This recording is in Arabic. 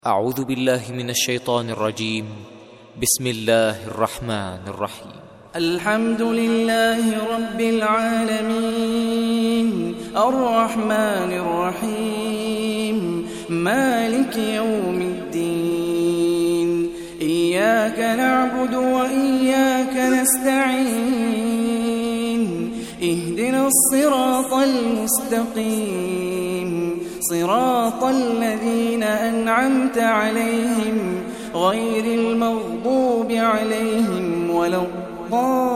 أعوذ بالله من الشيطان الرجيم. بسم الله الرحمن الرحيم. الحمد لله رب العالمين الرحمن الرحيم مالك يوم الدين. إياك نعبد وإياك نستعين. اهدنا الصراط المستقيم صراط الذين أنعمت عليهم غير المغضوب عليهم ولا الضالين.